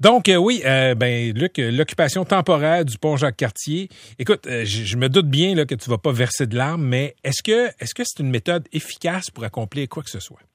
Donc, oui, Luc, l'occupation temporaire du pont Jacques-Cartier. Écoute, je me doute bien là, que tu vas pas verser de larmes, mais est-ce que c'est une méthode efficace pour accomplir quoi que ce soit?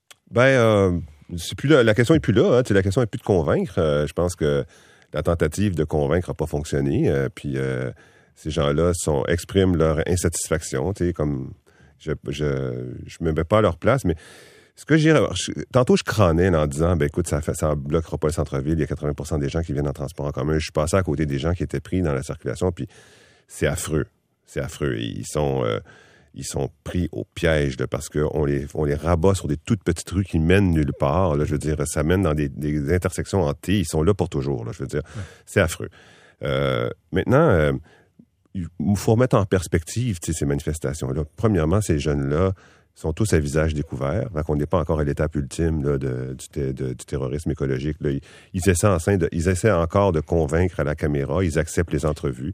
C'est plus là, la question est plus là. Hein, la question est plus de convaincre. Je pense que la tentative de convaincre n'a pas fonctionné. Puis ces gens-là expriment leur insatisfaction. Comme je me mets pas à leur place, mais ce que tantôt je crânais en disant, écoute, ça bloquera pas le centre-ville. Il y a 80% des gens qui viennent en transport en commun. Je suis passé à côté des gens qui étaient pris dans la circulation. Puis c'est affreux. C'est affreux. Ils sont pris au piège parce qu'on les rabat sur des toutes petites rues qui mènent nulle part. Là, je veux dire, ça mène dans des intersections en T. Ils sont là pour toujours. Là, je veux dire, c'est affreux. Maintenant, il faut remettre en perspective ces manifestations-là. Premièrement, ces jeunes-là sont tous à visage découvert. Donc, on n'est pas encore à l'étape ultime là, du terrorisme écologique. Là. Ils essaient encore de convaincre à la caméra. Ils acceptent les entrevues.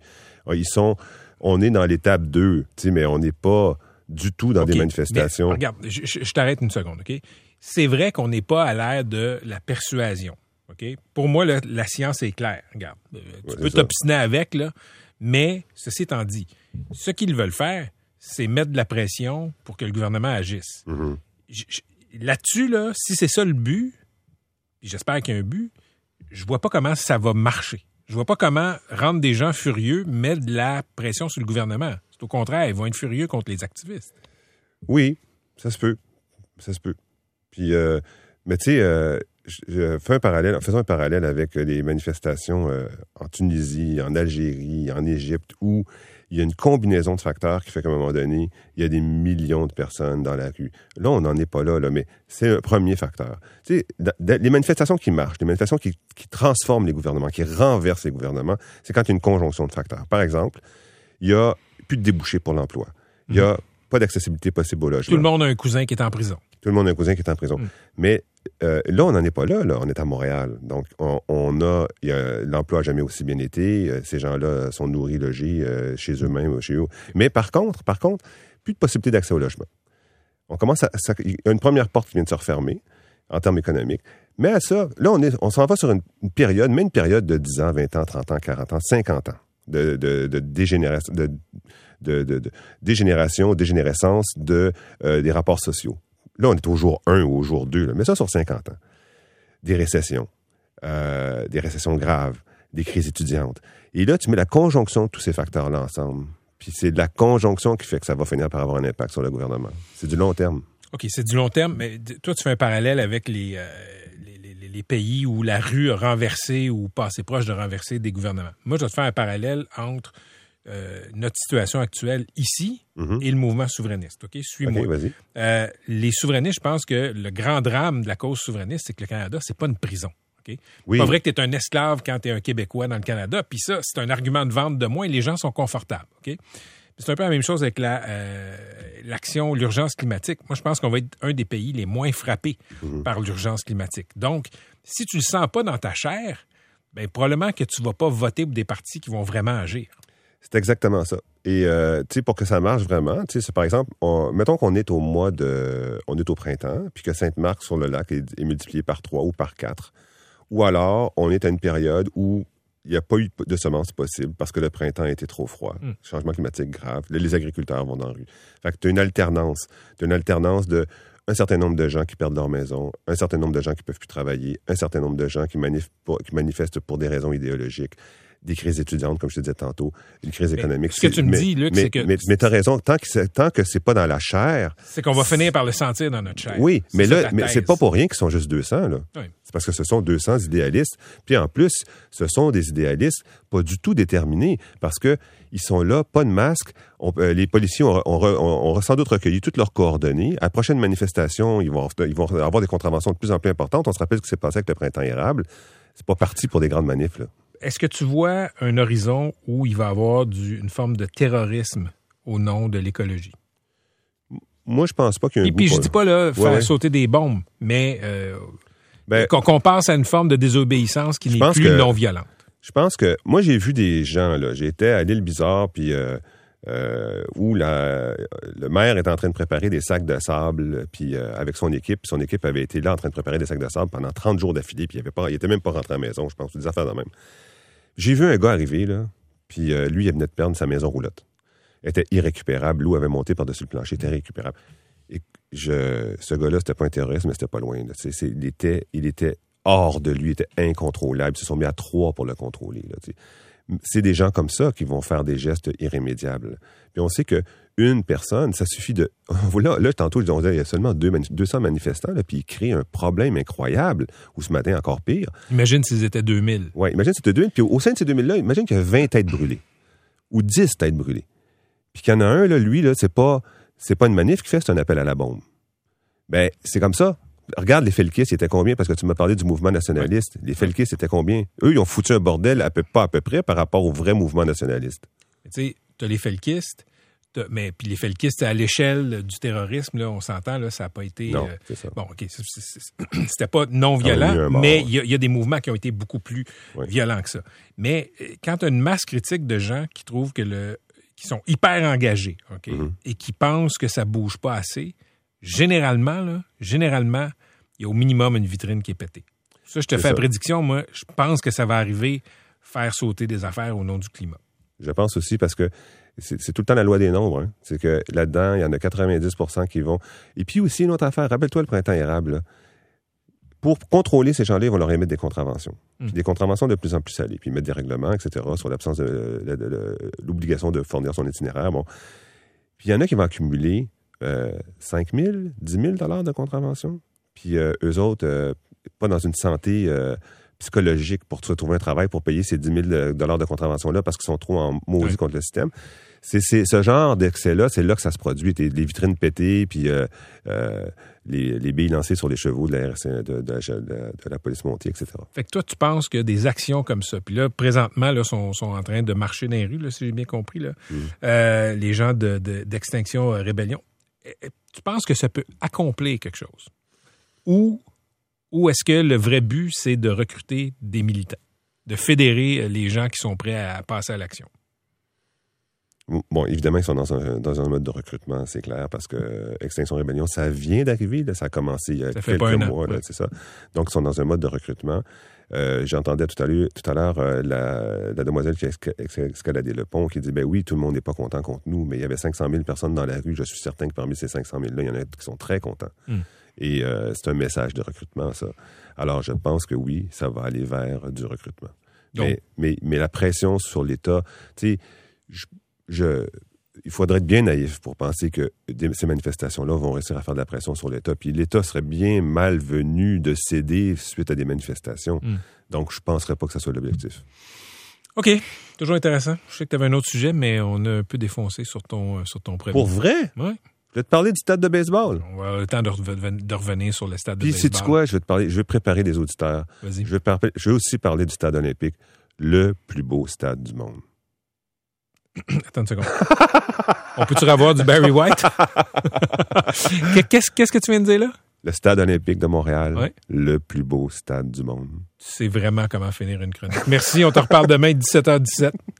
On est dans l'étape 2, mais on n'est pas du tout dans des manifestations. Mais, regarde, je t'arrête une seconde, OK? C'est vrai qu'on n'est pas à l'ère de la persuasion, OK? Pour moi, la science est claire. Regarde, tu peux t'obstiner avec, là, mais ceci étant dit, ce qu'ils veulent faire, c'est mettre de la pression pour que le gouvernement agisse. Mm-hmm. Là-dessus, là, si c'est ça le but, puis j'espère qu'il y a un but, je vois pas comment ça va marcher. Je vois pas comment rendre des gens furieux, mettre de la pression sur le gouvernement. C'est au contraire, ils vont être furieux contre les activistes. Oui, ça se peut. Ça se peut. Puis, mais tu sais, faisons un parallèle avec les manifestations en Tunisie, en Algérie, en Égypte, où il y a une combinaison de facteurs qui fait qu'à un moment donné, il y a des millions de personnes dans la rue. Là, on n'en est pas là, mais c'est le premier facteur. Tu sais, les manifestations qui marchent, les manifestations qui transforment les gouvernements, qui renversent les gouvernements, c'est quand il y a une conjonction de facteurs. Par exemple, il y a plus de débouchés pour l'emploi. Il y a pas d'accessibilité possible au logement. Tout le monde a un cousin qui est en prison. Tout le monde a un cousin qui est en prison. Mais là, on n'en est pas là. On est à Montréal. Donc, l'emploi n'a jamais aussi bien été. Ces gens-là sont nourris, logés chez eux-mêmes, chez eux. Mais par contre, plus de possibilité d'accès au logement. Il y a une première porte qui vient de se refermer en termes économiques. Mais à ça, là, on s'en va sur une période, mais une période de 10 ans, 20 ans, 30 ans, 40 ans, 50 ans de dégénérescence des rapports sociaux. Là, on est au jour 1 ou au jour 2, mais ça sur 50 ans. Des récessions graves, des crises étudiantes. Et là, tu mets la conjonction de tous ces facteurs-là ensemble. Puis c'est de la conjonction qui fait que ça va finir par avoir un impact sur le gouvernement. C'est du long terme. OK, c'est du long terme, mais toi, tu fais un parallèle avec les pays où la rue a renversé ou passé proche de renverser des gouvernements. Moi, je vais te faire un parallèle entre notre situation actuelle ici et le mouvement souverainiste. OK? Suis-moi. OK, vas-y. Les souverainistes, je pense que le grand drame de la cause souverainiste, c'est que le Canada, c'est pas une prison. Okay? Oui. C'est pas vrai que tu es un esclave quand tu es un Québécois dans le Canada. Puis ça, c'est un argument de vente de moins et les gens sont confortables. Okay? C'est un peu la même chose avec l'action, l'urgence climatique. Moi, je pense qu'on va être un des pays les moins frappés par l'urgence climatique. Donc, si tu le sens pas dans ta chair, ben probablement que tu vas pas voter pour des partis qui vont vraiment agir. C'est exactement ça. Et tu sais, pour que ça marche vraiment, tu sais, c'est par exemple, mettons qu'on est on est au printemps, puis que Sainte-Marthe sur le lac est multiplié par 3 ou par 4. Ou alors, on est à une période où il n'y a pas eu de semences possibles parce que le printemps a été trop froid. Changement climatique grave. Là, les agriculteurs vont dans la rue. Fait que tu as une alternance. Tu as une alternance de un certain nombre de gens qui perdent leur maison, un certain nombre de gens qui ne peuvent plus travailler, un certain nombre de gens qui manifestent pour des raisons idéologiques, des crises étudiantes, comme je te disais tantôt, une crise économique. Ce que tu me dis, Luc, c'est que... Mais tu as raison, tant que c'est pas dans la chair... C'est qu'on va finir par le sentir dans notre chair. Oui, mais c'est pas pour rien qu'ils sont juste 200, là. Oui. C'est parce que ce sont 200 idéalistes. Puis en plus, ce sont des idéalistes pas du tout déterminés, parce que ils sont là, pas de masque. Les policiers ont sans doute recueilli toutes leurs coordonnées. À la prochaine manifestation, ils vont avoir des contraventions de plus en plus importantes. On se rappelle ce qui s'est passé avec le printemps érable. C'est pas parti pour des grandes manifs, là. Est-ce que tu vois un horizon où il va y avoir une forme de terrorisme au nom de l'écologie? Moi, je pense pas qu'il y ait un goût. Et puis, je dis pas là faire sauter des bombes, mais qu'on passe à une forme de désobéissance qui n'est plus non violente. Je pense que... Moi, j'ai vu des gens, là. J'étais à l'île Bizarre, puis où le maire était en train de préparer des sacs de sable, puis avec son équipe avait été là en train de préparer des sacs de sable pendant 30 jours d'affilée, puis il était même pas rentré à la maison, je pense, des affaires de même. J'ai vu un gars arriver, là, puis lui, il venait de perdre sa maison roulotte. Elle était irrécupérable, l'eau avait monté par-dessus le plancher, était irrécupérable. Et ce gars-là, c'était pas un terroriste, mais c'était pas loin. Là. Il était hors de lui, il était incontrôlable. Ils se sont mis à 3 pour le contrôler. Là, c'est des gens comme ça qui vont faire des gestes irrémédiables. Puis on sait qu'une personne, ça suffit de... Là tantôt, on disait, il y a seulement 200 manifestants, là, puis ils créent un problème incroyable, ou ce matin encore pire. Imagine s'ils étaient 2000. Oui, imagine s'ils étaient 2000, puis au sein de ces 2000-là, imagine qu'il y a 20 têtes brûlées, ou 10 têtes brûlées. Puis qu'il y en a un, là, lui, là, c'est pas une manif qu'il fait, c'est un appel à la bombe. Ben, c'est comme ça. Regarde les Felkistes, ils étaient combien? Parce que tu m'as parlé du mouvement nationaliste. Les Felkistes, c'était combien? Eux, ils ont foutu un bordel pas à peu près par rapport au vrai mouvement nationaliste. Tu sais, t'as les Felkistes, mais puis les Felkistes, à l'échelle du terrorisme, là, on s'entend, là, ça n'a pas été... Non, c'est ça. Bon, OK, c'était pas non violent, mais il y a des mouvements qui ont été beaucoup plus violents que ça. Mais quand tu as une masse critique de gens qui trouvent qui sont hyper engagés, OK, et qui pensent que ça bouge pas assez, généralement, il y a au minimum une vitrine qui est pétée. Ça, je te fais la prédiction, moi, je pense que ça va arriver, faire sauter des affaires au nom du climat. Je pense aussi parce que c'est tout le temps la loi des nombres. Hein. C'est que là-dedans, il y en a 90% qui vont... Et puis aussi, une autre affaire, rappelle-toi le printemps érable, là. Pour contrôler ces gens-là, ils vont leur émettre des contraventions. Puis des contraventions de plus en plus salées. Puis ils mettent des règlements, etc., sur l'absence de l'obligation de fournir son itinéraire. Bon. Puis il y en a qui vont accumuler 5 000, 10 000 $ de contravention. Puis eux autres, pas dans une santé psychologique pour trouver un travail pour payer ces 10 000 $ de contravention-là parce qu'ils sont trop en maudit contre le système. C'est ce genre d'excès-là, c'est là que ça se produit. Les vitrines pétées, puis les billes lancées sur les chevaux de la police montée, etc. Fait que toi, tu penses que des actions comme ça, puis là, présentement, là, sont en train de marcher dans les rues, là, si j'ai bien compris, là, les gens d'Extinction Rébellion, tu penses que ça peut accomplir quelque chose? Ou est-ce que le vrai but, c'est de recruter des militants, de fédérer les gens qui sont prêts à passer à l'action? Bon, évidemment, ils sont dans un mode de recrutement, c'est clair, parce que Extinction Rébellion, ça vient d'arriver, là, ça a commencé il y a quelques mois, là, c'est ça. Donc, ils sont dans un mode de recrutement. J'entendais tout à l'heure la demoiselle qui a escaladé le pont qui dit, ben oui, tout le monde n'est pas content contre nous, mais il y avait 500 000 personnes dans la rue. Je suis certain que parmi ces 500 000-là, il y en a qui sont très contents. Et c'est un message de recrutement, ça. Alors, je pense que oui, ça va aller vers du recrutement. Donc, mais la pression sur l'État, tu sais, il faudrait être bien naïf pour penser que ces manifestations-là vont réussir à faire de la pression sur l'État. Puis l'État serait bien malvenu de céder suite à des manifestations. Donc, je ne penserais pas que ça soit l'objectif. OK. Toujours intéressant. Je sais que tu avais un autre sujet, mais on a un peu défoncé sur ton premier. Pour vrai? Oui. Je vais te parler du stade de baseball. On va avoir le temps de revenir sur le stade de baseball. Puis, sais-tu quoi? Je vais préparer les auditeurs. Vas-y. Je vais aussi parler du stade olympique, le plus beau stade du monde. Attends une seconde. On peut-tu revoir du Barry White? Qu'est-ce que tu viens de dire là? Le stade olympique de Montréal, le plus beau stade du monde. Tu sais vraiment comment finir une chronique. Merci, on te reparle demain 17h17.